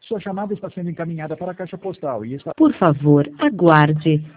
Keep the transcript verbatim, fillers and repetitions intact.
Sua chamada está sendo encaminhada para a caixa postal e está... Por favor, aguarde.